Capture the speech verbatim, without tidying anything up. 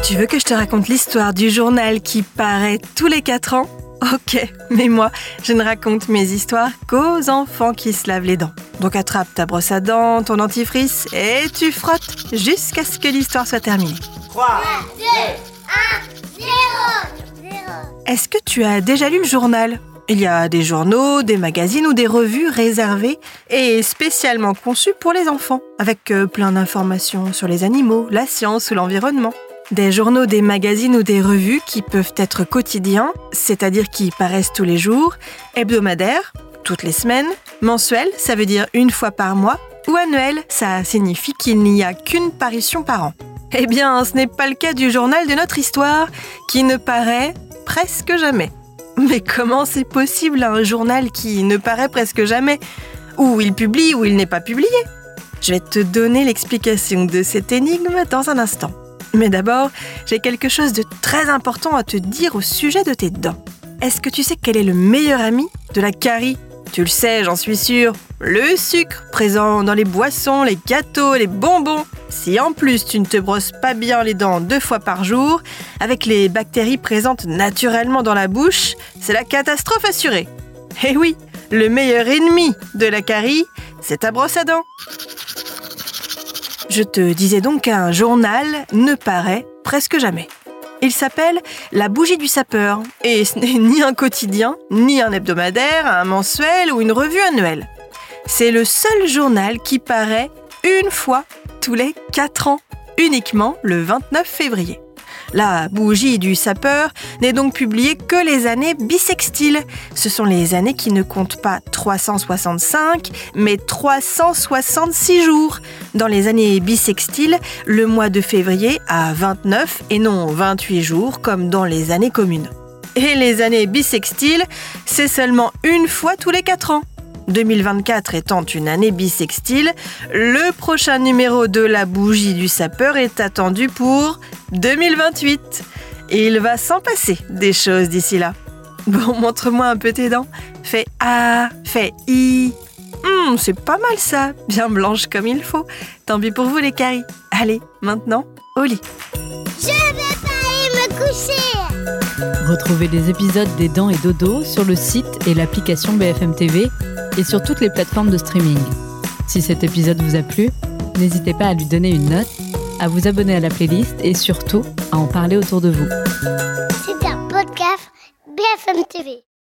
Tu veux que je te raconte l'histoire du journal qui paraît tous les quatre ans ? Ok, mais moi, je ne raconte mes histoires qu'aux enfants qui se lavent les dents. Donc attrape ta brosse à dents, ton dentifrice et tu frottes jusqu'à ce que l'histoire soit terminée. trois, deux, un, zéro. Est-ce que tu as déjà lu le journal ? Il y a des journaux, des magazines ou des revues réservées et spécialement conçues pour les enfants, avec euh, plein d'informations sur les animaux, la science ou l'environnement. Des journaux, des magazines ou des revues qui peuvent être quotidiens, c'est-à-dire qui paraissent tous les jours, hebdomadaires, toutes les semaines, mensuels, ça veut dire une fois par mois, ou annuels, ça signifie qu'il n'y a qu'une parution par an. Eh bien, ce n'est pas le cas du journal de notre histoire, qui ne paraît presque jamais. Mais comment c'est possible un journal qui ne paraît presque jamais ? Ou il publie ou il n'est pas publié ? Je vais te donner l'explication de cette énigme dans un instant. Mais d'abord, j'ai quelque chose de très important à te dire au sujet de tes dents. Est-ce que tu sais quel est le meilleur ami de la carie ? Tu le sais, j'en suis sûre. Le sucre, présent dans les boissons, les gâteaux, les bonbons. Si en plus tu ne te brosses pas bien les dents deux fois par jour, avec les bactéries présentes naturellement dans la bouche, c'est la catastrophe assurée. Et oui, le meilleur ennemi de la carie, c'est ta brosse à dents. Je te disais donc qu'un journal ne paraît presque jamais. Il s'appelle La Bougie du Sapeur et ce n'est ni un quotidien, ni un hebdomadaire, un mensuel ou une revue annuelle. C'est le seul journal qui paraît une fois tous les quatre ans, uniquement le vingt-neuf février. La Bougie du Sapeur n'est donc publiée que les années bissextiles. Ce sont les années qui ne comptent pas trois cent soixante-cinq, mais trois cent soixante-six jours. Dans les années bissextiles, le mois de février a vingt-neuf et non vingt-huit jours, comme dans les années communes. Et les années bissextiles, c'est seulement une fois tous les quatre ans. deux mille vingt-quatre étant une année bissextile, le prochain numéro de La Bougie du Sapeur est attendu pour deux mille vingt-huit. Et il va s'en passer des choses d'ici là. Bon, montre-moi un peu tes dents. Fais A, fais I. Hum, c'est pas mal ça, bien blanche comme il faut. Tant pis pour vous les caries. Allez, maintenant, au lit. Je vais pas aller me coucher. Retrouvez les épisodes des Dents et Dodo sur le site et l'application B F M T V et sur toutes les plateformes de streaming. Si cet épisode vous a plu, n'hésitez pas à lui donner une note, à vous abonner à la playlist et surtout à en parler autour de vous. C'est un podcast B F M T V.